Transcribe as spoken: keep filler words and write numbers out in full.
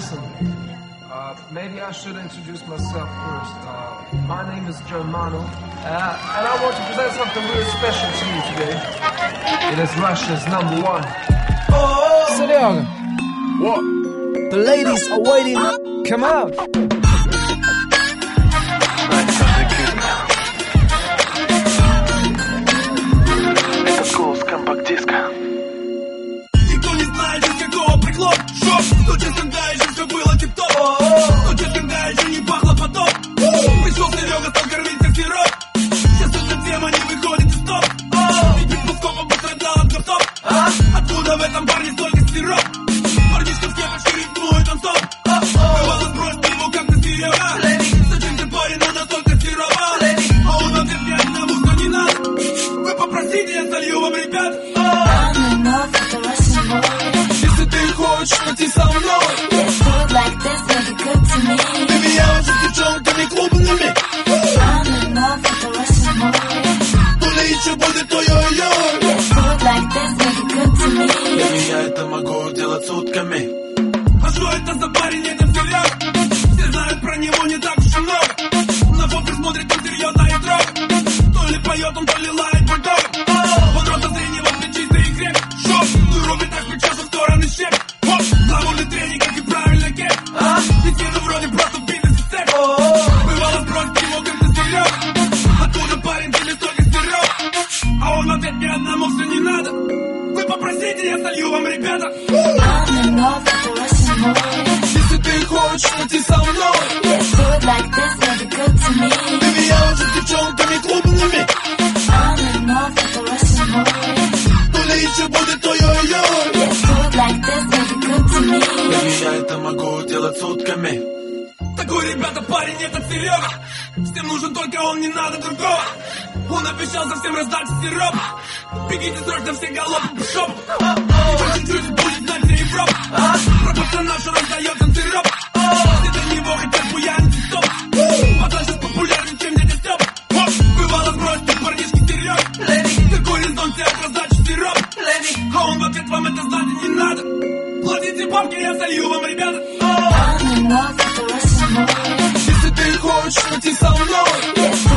listen. Uh, maybe I should introduce myself first. Uh, my name is Germano, uh, and I want to present something really special to you today. It is Russia's number one. Oh, Serega. What? The ladies are waiting. Come out. Это голос компакт-диска. Никто не знает, из какого приклад шоп. Случай, когда еще все было тип-топ. Случай, когда еще не пахло потом. Пришел Серега, стал кормить как сироп. Сейчас эта тема не выходит из топ. Ведь без пускопа пострадал от гоптоп. Откуда в этом парне столько сироп? Парнишка в кепочке рифмует он стоп. Бывало сбросьте его как на Серега. Зачем ты парень, но настолько сиропа? А он ответ мне одному, что не надо. Вы попросите, я солью вам, ребят. Если ты хочешь пойти со мной, baby, я уже с девчонками клубными. То ли еще будет ой-ой-ой. Baby, я это могу делать сутками. А что это за парень, это Серега? Все знают про него не так уж и много. На фото смотрит он серьезно и строго. То ли поет он, то ли лает бульдог. Он роста среднего для чистой и креп. Шоп, ну рубит так плеча со стороны щеп. Хоп, гламурный тренинг, как и правильно кеп. Ведь еду вроде просто бизнес и степ. Бывало сбросить его как на Серега. Откуда парень тебе столько стерег? А он в ответ ни одному все не надо. Вы попросите, я солью вам, ребята. Если ты хочешь пойти со мной, baby, я уже с девчонками клубными. То ли еще будет ой-ой-ой. Baby, я это могу делать сутками. Такой, ребята, парень, этот Серега. Всем нужен только он, не надо другого. Он обещал совсем раздать сироп. Бегите срочно все галопом в шоп. Еще чуть-чуть будет знать вся Европа. Про пацана, что раздает он сироп. Все до него хотят буянить и стоп. Пацан сейчас популярнее, чем дядя Степ. Бывало сбросьте парнишки Серег. Какой резон тебе от раздачи сироп? А он в ответ вам это знать и не надо. Платите бабки, я солью вам, ребята. Если ты хочешь пойти со мной,